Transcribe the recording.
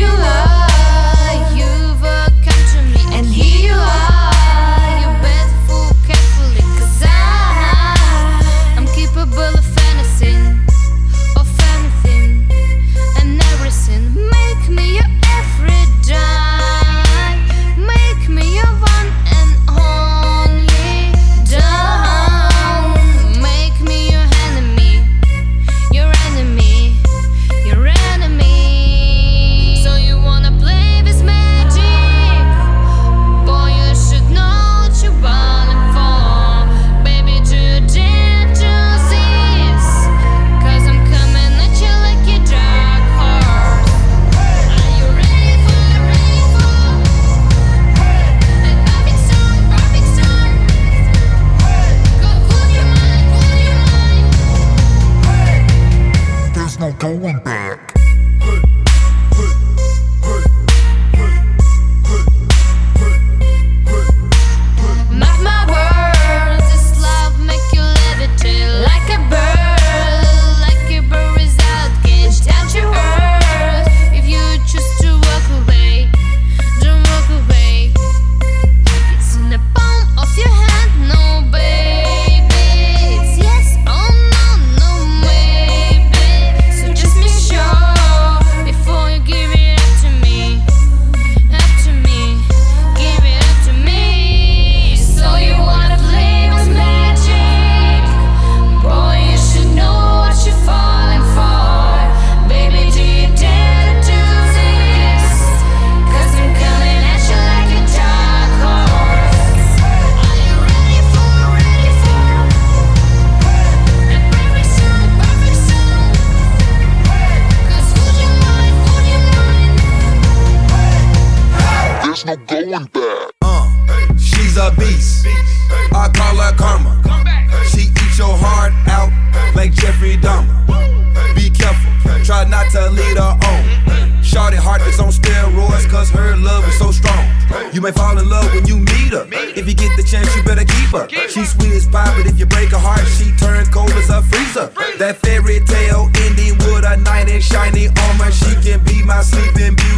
are, you've come to me, and here you are. You better fool carefully, 'cause I'm capable of anything, of anything and everything. Make me your every dime, make me your one and only. Don't make me your enemy, your enemy, your enemy. So you wanna play this magic? Boy, you should know what you're falling for. Baby, do you dare do this? 'Cause I'm coming at you like a dark horse. Are you ready for a perfect storm, perfect storm? Go fool your mind, fool your mind. There's no going back. Mark my words, this love make you levitate like a bird without cage. Don't you hurt if you choose to walk away. Don't walk away. It's in the palm of your hand, no baby. It's yes or no, no maybe. So just be sure before you give it up to me. Up to me, give it up to me. So you wanna play with magic? Boy, you should know what you're falling for. Baby, do you dare to do this? 'Cause I'm coming at you like a dark horse. Are you ready for a perfect storm, perfect storm? 'Cause fool your mind, fool your mind. There's no going back. She's a beast. I call her karma. She eats your heart out like Jeffrey Dahmer. Be careful, try not to lead her on. Shorty heart is on steroids, 'cause her love is so strong. You may fall in love when you meet her. If you get the chance, you better keep her. She's sweet as pie, but if you break her heart, she turns cold as a freezer. That fairy tale ending with a knight in shiny armor. She can be my sleeping beauty.